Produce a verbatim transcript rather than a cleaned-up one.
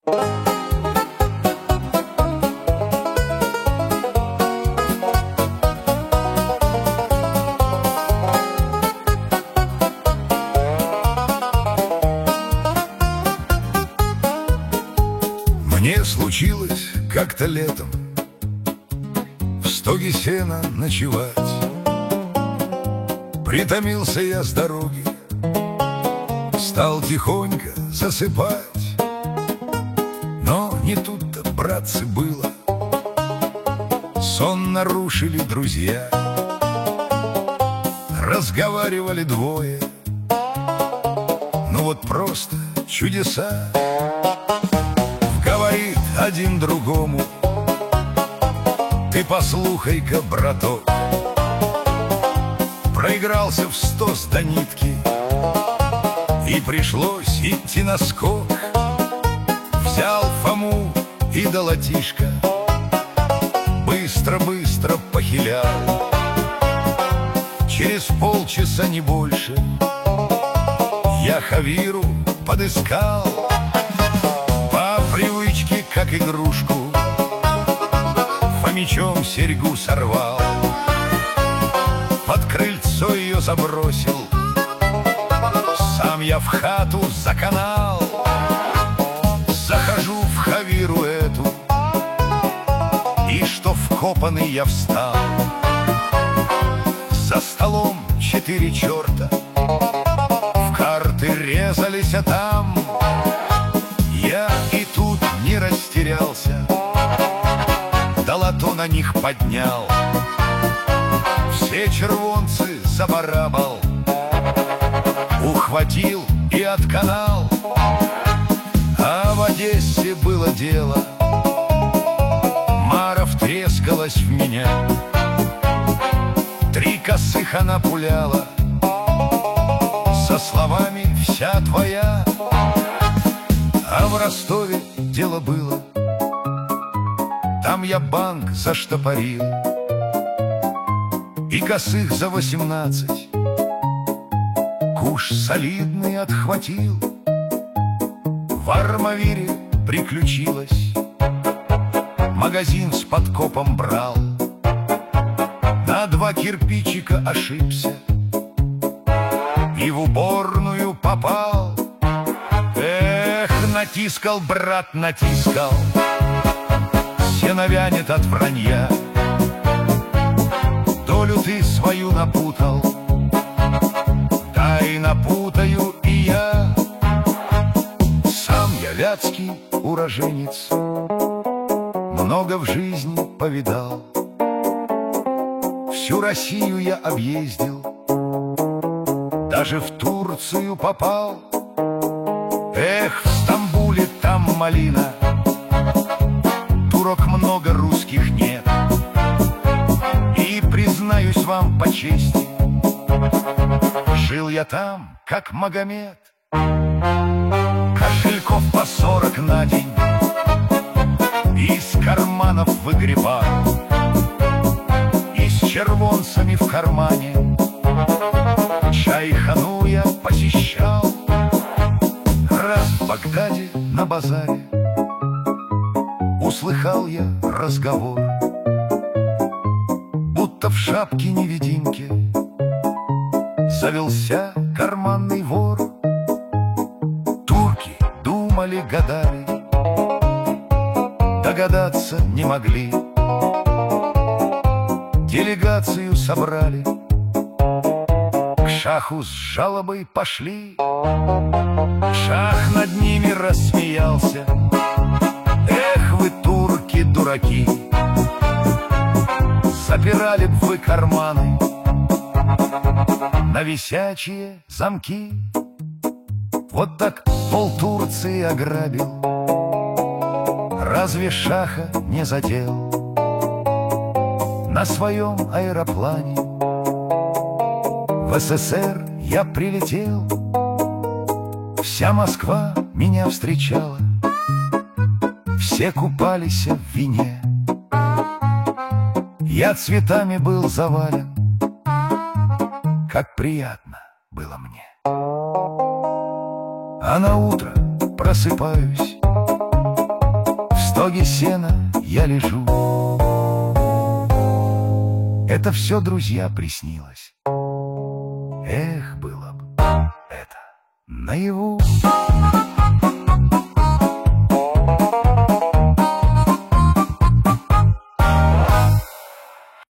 Мне случилось как-то летом в стоге сена ночевать. Притомился я с дороги, стал тихонько засыпать. Но не тут-то, братцы, было. Сон нарушили друзья. Разговаривали двое, ну вот просто чудеса. Говорит один другому: ты послухай-ка, браток, проигрался в сто до нитки, и пришлось идти на скок. Взял Фому и долотишко, быстро-быстро похилял. Через полчаса, не больше, я Хавиру подыскал. По привычке, как игрушку, Фомичом серьгу сорвал, под крыльцо ее забросил, сам я в хату заканал. Захожу в Хавиру эту, и что вкопанный я встал. За столом четыре черта в карты резались, а там я и тут не растерялся, долото на них поднял. Все червонцы забарабал, ухватил и отканал. А в Одессе было дело, Мара втрескалась в меня. Три косых она пуляла, со словами «вся твоя». А в Ростове дело было, там я банк заштопорил, и косых за восемнадцать куш солидный отхватил. В Армавире приключилось, магазин с подкопом брал, на два кирпичика ошибся и в уборную попал. Эх, натискал, брат, натискал, сено вянет от вранья. Долю ты свою напутал, да и напутаю и я. Сам я вятский уроженец, много в жизни повидал. Всю Россию я объездил, даже в Турцию попал. Эх, в Стамбуле там малина, турок много, русских нет. И признаюсь вам по чести, жил я там, как Магомед. Кошельков по сорок на день из карманов выгребал, и с червонцами в кармане чайхану я посещал. Раз в Багдаде на базаре услыхал я разговор, будто в шапке невидимки завелся карманный вор. Турки думали, гадали, догадаться не могли. Делегацию собрали, к шаху с жалобой пошли. Шах над ними рассмеялся: эх вы, турки, дураки, запирали б вы карманы на висячие замки. Вот так пол Турции ограбил, разве шаха не задел? На своем аэроплане в СССР я прилетел. Вся Москва меня встречала, все купались в вине. Я цветами был завален, как приятно было мне. А на утро просыпаюсь, стоге сена я лежу. Это все, друзья, приснилось. Эх, было б это наяву.